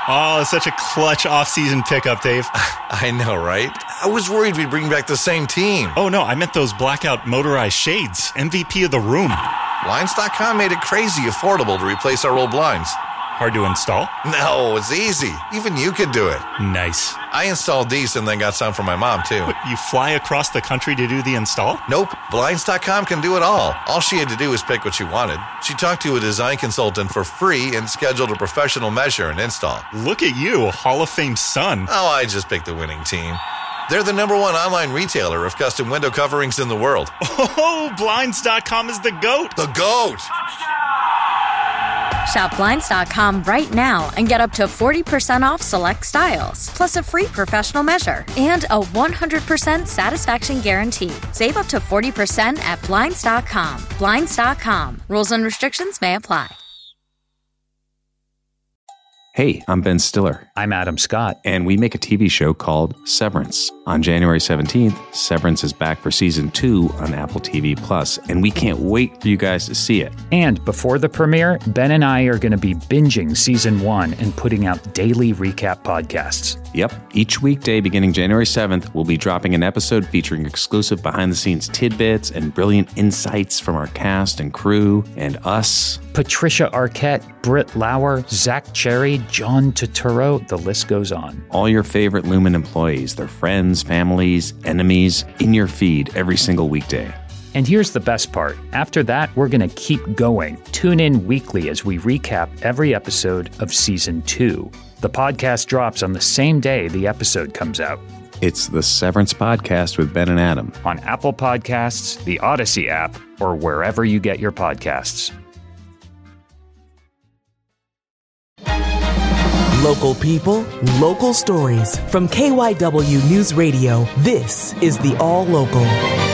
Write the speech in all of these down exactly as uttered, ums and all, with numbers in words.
Oh, such a clutch off-season pickup, Dave. I know, right? I was worried we'd bring back the same team. Oh, no, I meant those blackout motorized shades. M V P of the room. Blinds dot com made it crazy affordable to replace our old blinds. Hard to install? No, it's easy. Even you could do it. Nice. I installed these and then got some for my mom, too. What, you fly across the country to do the install? Nope. Blinds dot com can do it all. All she had to do was pick what she wanted. She talked to a design consultant for free and scheduled a professional measure and install. Look at you, Hall of Fame son. Oh, I just picked the winning team. They're the number one online retailer of custom window coverings in the world. Oh, Blinds dot com is the GOAT. The GOAT! Shop Blinds dot com right now and get up to forty percent off select styles, plus a free professional measure and a one hundred percent satisfaction guarantee. Save up to forty percent at Blinds dot com. Blinds dot com. Rules and restrictions may apply. Hey, I'm Ben Stiller. I'm Adam Scott. And we make a T V show called Severance. On January seventeenth, Severance is back for season two on Apple T V Plus, and we can't wait for you guys to see it. And before the premiere, Ben and I are going to be binging season one and putting out daily recap podcasts. Yep. Each weekday beginning January seventh, we'll be dropping an episode featuring exclusive behind-the-scenes tidbits and brilliant insights from our cast and crew and us. Patricia Arquette, Britt Lauer, Zach Cherry, John Turturro, the list goes on. All your favorite Lumen employees, their friends, families, enemies, in your feed every single weekday. And here's the best part. After that, we're going to keep going. Tune in weekly as we recap every episode of season two. The podcast drops on the same day the episode comes out. It's the Severance Podcast with Ben and Adam. On Apple Podcasts, the Odyssey app, or wherever you get your podcasts. Local people, local stories. From K Y W News Radio, this is the All Local.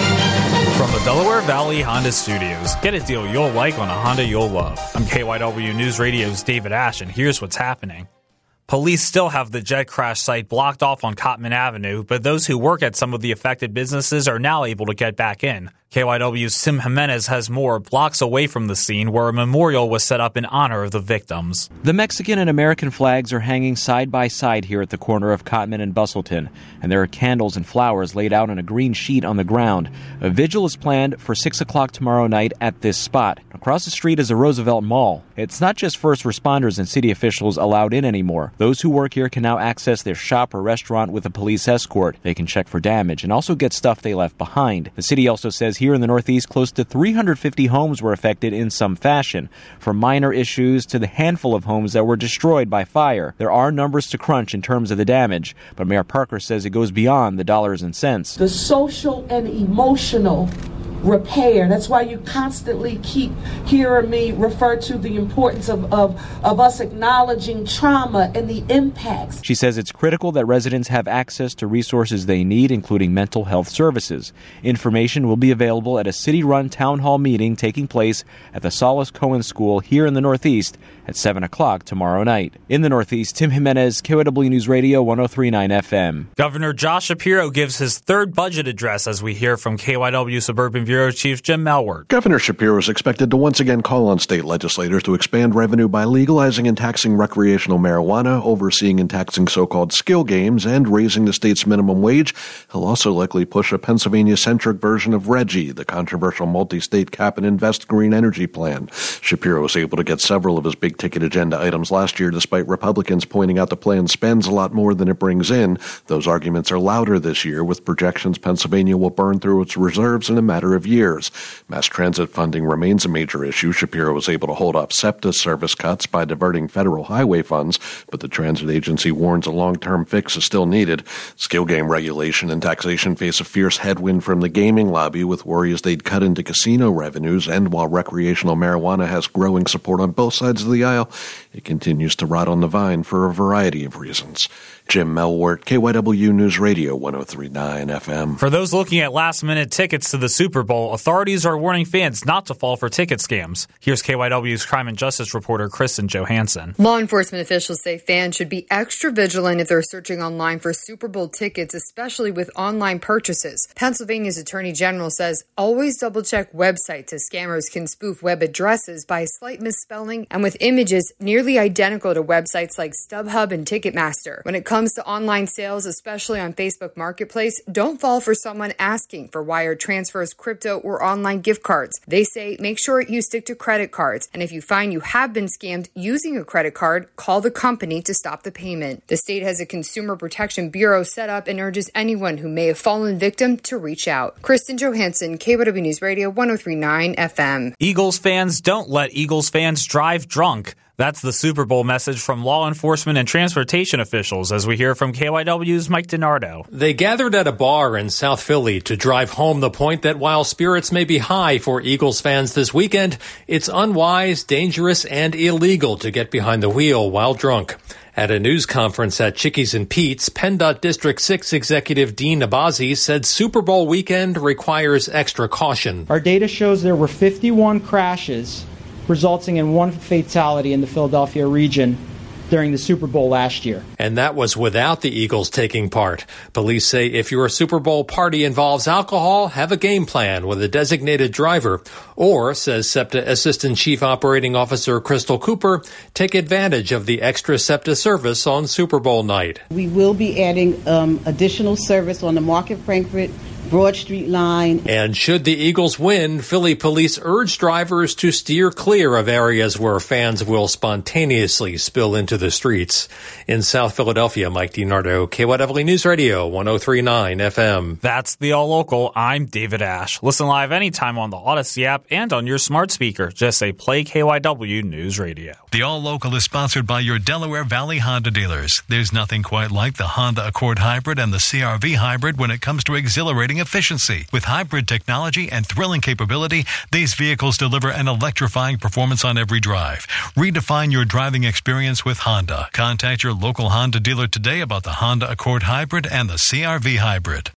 From the Delaware Valley Honda Studios, get a deal you'll like on a Honda you'll love. I'm K Y W News Radio's David Ash, and here's what's happening. Police still have the jet crash site blocked off on Cotman Avenue, but those who work at some of the affected businesses are now able to get back in. K Y W's Tim Jimenez has more blocks away from the scene where a memorial was set up in honor of the victims. The Mexican and American flags are hanging side by side here at the corner of Cotman and Bustleton, and there are candles and flowers laid out on a green sheet on the ground. A vigil is planned for six o'clock tomorrow night at this spot. Across the street is a Roosevelt Mall. It's not just first responders and city officials allowed in anymore. Those who work here can now access their shop or restaurant with a police escort. They can check for damage and also get stuff they left behind. The city also says here in the Northeast, close to three hundred fifty homes were affected in some fashion, from minor issues to the handful of homes that were destroyed by fire. There are numbers to crunch in terms of the damage, but Mayor Parker says it goes beyond the dollars and cents. The social and emotional repair. That's why you constantly keep hearing me refer to the importance of, of, of us acknowledging trauma and the impacts. She says it's critical that residents have access to resources they need, including mental health services. Information will be available at a city-run town hall meeting taking place at the Solace Cohen School here in the Northeast at seven o'clock tomorrow night. In the Northeast, Tim Jimenez, K Y W News Radio, one oh three point nine F M. Governor Josh Shapiro gives his third budget address as we hear from K Y W Suburban Bureau Chief Jim Melwert. Governor Shapiro is expected to once again call on state legislators to expand revenue by legalizing and taxing recreational marijuana, overseeing and taxing so-called skill games, and raising the state's minimum wage. He'll also likely push a Pennsylvania-centric version of RGGI, the controversial multi-state cap and invest green energy plan. Shapiro was able to get several of his big-ticket agenda items last year, despite Republicans pointing out the plan spends a lot more than it brings in. Those arguments are louder this year, with projections Pennsylvania will burn through its reserves in a matter of years. Mass transit funding remains a major issue. Shapiro was able to hold off SEPTA service cuts by diverting federal highway funds, but the transit agency warns a long-term fix is still needed. Skill game regulation and taxation face a fierce headwind from the gaming lobby, with worries they'd cut into casino revenues, and while recreational marijuana has growing support on both sides of the aisle, it continues to rot on the vine for a variety of reasons. Jim Melwert, K Y W News Radio, one oh three point nine F M. For those looking at last-minute tickets to the Super Bowl, Bowl, authorities are warning fans not to fall for ticket scams. Here's K Y W's crime and justice reporter Kristen Johansson. Law enforcement officials say fans should be extra vigilant if they're searching online for Super Bowl tickets, especially with online purchases. Pennsylvania's Attorney General says always double-check websites as scammers can spoof web addresses by a slight misspelling and with images nearly identical to websites like StubHub and Ticketmaster. When it comes to online sales, especially on Facebook Marketplace, don't fall for someone asking for wire transfers, crypto, or online gift cards. They say make sure you stick to credit cards, and if you find you have been scammed using a credit card, call the company to stop the payment. The state has a Consumer Protection Bureau set up and urges anyone who may have fallen victim to reach out. Kristen Johansson, K Y W News Radio one oh three point nine F M. Eagles fans don't let Eagles fans drive drunk. That's the Super Bowl message from law enforcement and transportation officials, as we hear from K Y W's Mike DiNardo. They gathered at a bar in South Philly to drive home the point that while spirits may be high for Eagles fans this weekend, it's unwise, dangerous, and illegal to get behind the wheel while drunk. At a news conference at Chickies and Pete's, PennDOT District six Executive Dean Abazi said Super Bowl weekend requires extra caution. Our data shows there were fifty-one crashes, resulting in one fatality in the Philadelphia region during the Super Bowl last year. And that was without the Eagles taking part. Police say if your Super Bowl party involves alcohol, have a game plan with a designated driver. Or, says SEPTA Assistant Chief Operating Officer Crystal Cooper, take advantage of the extra SEPTA service on Super Bowl night. We will be adding um, additional service on the Market Frankfurt Broad Street line. And should the Eagles win, Philly police urge drivers to steer clear of areas where fans will spontaneously spill into the streets. In South Philadelphia, Mike DiNardo, K Y W News Radio, one oh three point nine F M. That's the All Local. I'm David Ash. Listen live anytime on the Odyssey app and on your smart speaker. Just say play K Y W News Radio. The All Local is sponsored by your Delaware Valley Honda dealers. There's nothing quite like the Honda Accord Hybrid and the C R V Hybrid when it comes to exhilarating efficiency. With hybrid technology and thrilling capability, these vehicles deliver an electrifying performance on every drive. Redefine your driving experience with Honda. Contact your local Honda dealer today about the Honda Accord Hybrid and the C R V Hybrid.